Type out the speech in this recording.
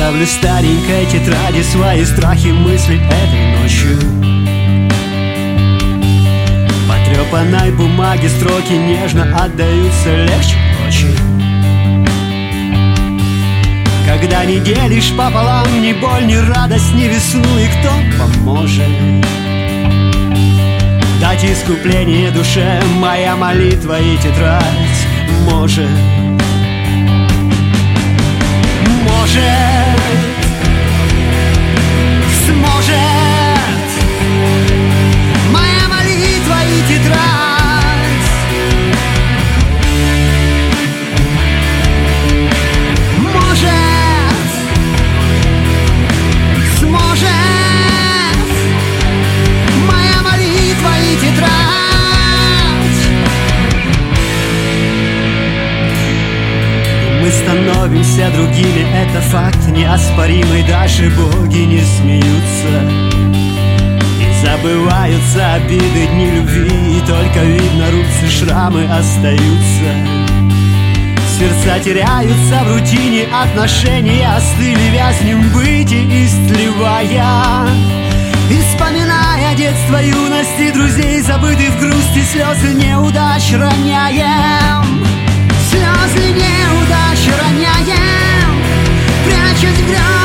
Оставлю в старенькой тетради свои страхи, мысли этой ночью. По трепанной бумаге строки нежно отдаются легче ночи. Когда не делишь пополам ни боль, ни радость, ни весну, и кто поможет дать искупление душе? Моя молитва и тетрадь может. Сможет моя молитва и тетрадь. Сможет моя молитва и тетрадь. Мы становимся другими, это факт неоспоримый. Даже боги не смеются, и забываются обиды, дни любви, и только видно рубцы, шрамы остаются. Сердца теряются в рутине, отношения остыли, вязнем в быте, истлевая. И вспоминая детство, юность и друзей, забытых в грусти, слезы неудач роняем. Слезы неудач роняем, прячась в грязь.